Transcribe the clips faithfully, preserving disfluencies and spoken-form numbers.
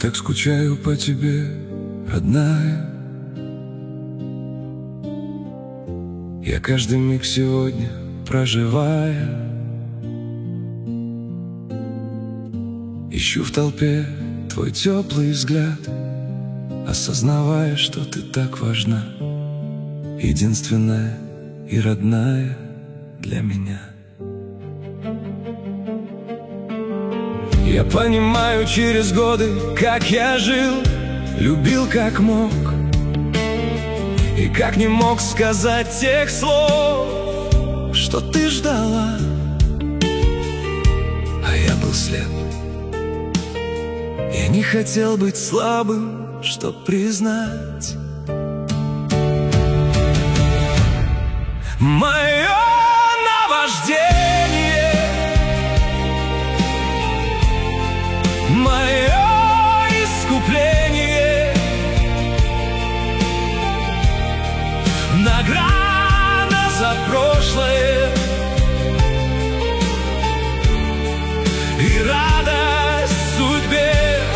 так скучаю по тебе, родная. Я каждый миг сегодня проживая, ищу в толпе твой теплый взгляд, осознавая, что ты так важна, единственная и родная для меня. Я понимаю через годы, как я жил, любил как мог, и как не мог сказать тех слов, что ты ждала, а я был слеп. Я не хотел быть слабым, чтоб признать мое наваждение, мое искупление, награда за прошлое и радость в судьбе.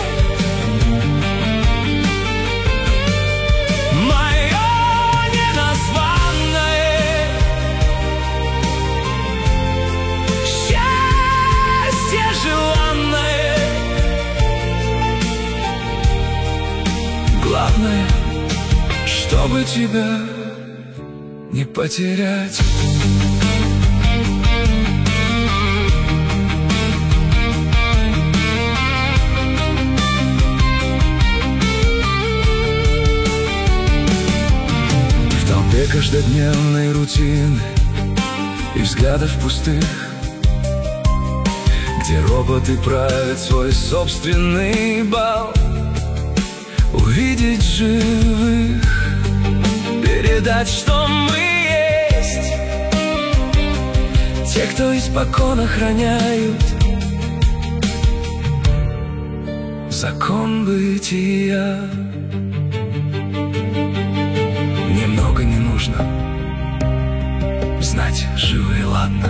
Мое неназванное счастье желанное. Главное, чтобы тебя не потерять. В толпе каждодневной рутины и взглядов пустых, где роботы правят свой собственный бал, увидеть живых, передать, что мы есть, те, кто испокон охраняют закон бытия. Немного не нужно знать, живы и ладно.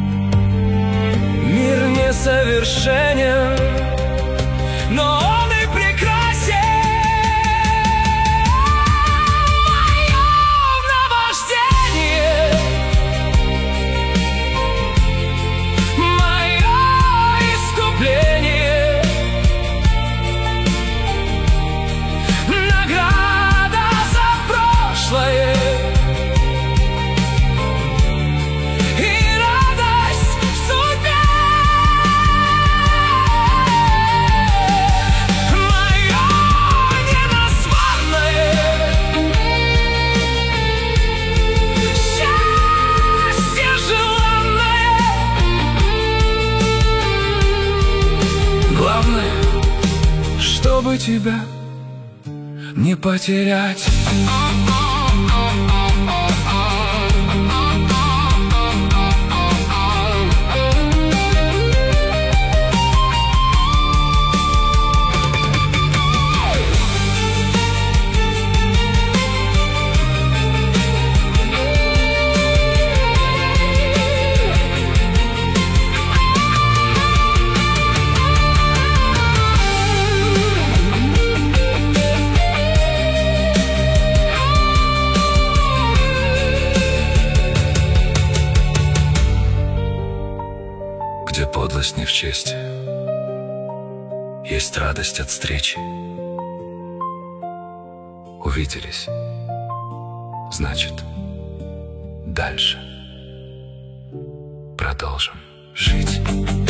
Мир несовершенен, но он и прекрасен. Главное, чтобы тебя не потерять. Где подлость не в чести, есть радость от встречи. Увиделись, значит, дальше продолжим жить.